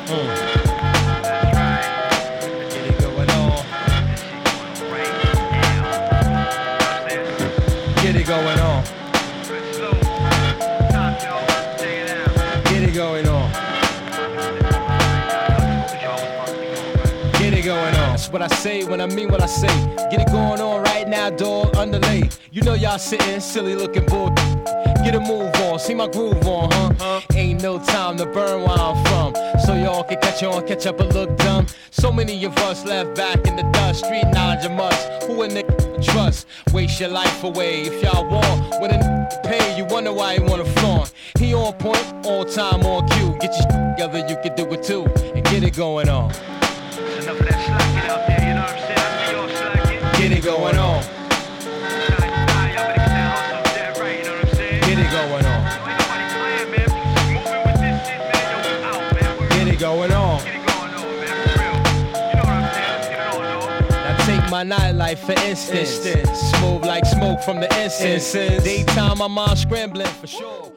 Get it going on. Get it going on. Get it going on. Get it going on. That's what I say when I mean what I say. Get it going on right now, dog. Underlay. You know y'all sitting silly looking bull. Get a move on, see my groove on, huh? Ain't no time to burn where I'm from, so y'all can catch on, catch up and look dumb. So many of us left back in the dust. Street knowledge a must. Who a nigga trust? Waste your life away if y'all want. When a nigga pay, you wonder why he wanna flaunt. He on point, all time on cue. Get your together, you can do it too, and get it going on. Enough of that slacking out there, you know what I'm saying? I see y'all slacking. Get it going on. Get it going on. Get it going on. Now take my nightlife for instance. Smooth like smoke from the incense. Daytime, my mind scrambling for sure.